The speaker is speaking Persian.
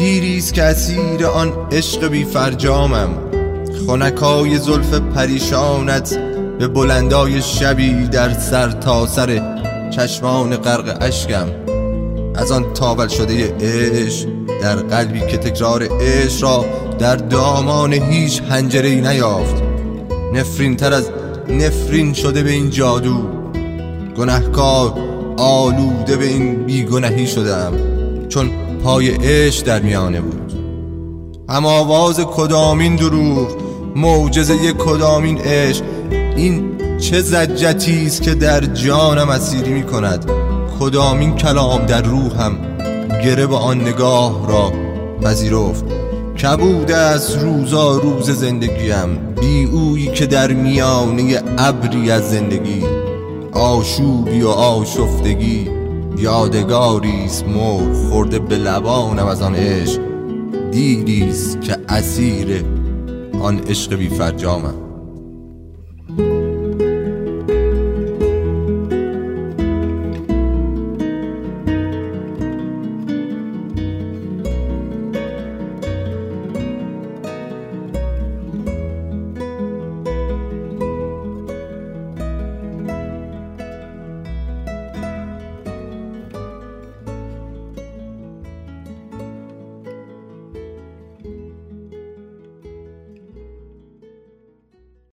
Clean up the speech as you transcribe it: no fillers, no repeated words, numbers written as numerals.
دیریست که اسیر آن عشق بی فرجامم. خنکای زلف پریشانت به بلندای شبی در سر تا سر چشمان غرق اشکم. از آن تاول شده عشق در قلبی که تکرار عشق را در دامان هیچ حنجره‌ای نیافت. نفرین تر از نفرین شده به این جادو، گنهکار آلوده به این بیگنهی شدم، چون پای عشق در میانه بود. هم آواز کدامین دروغ، معجزه کدامین عشق، این چه زجتی است که در جانم اسیری می کند. کدامین کلام در روحم گره به آن نگاه را پذیرفت. کبوده از روزا روز زندگیم، بی اویی که در میانه ابری از زندگی. آشوبی و آشفتگی یادگاریست مرغ خورده به لبانم از آن عشق. دیریست که اسیر آن عشق بی فرجامم.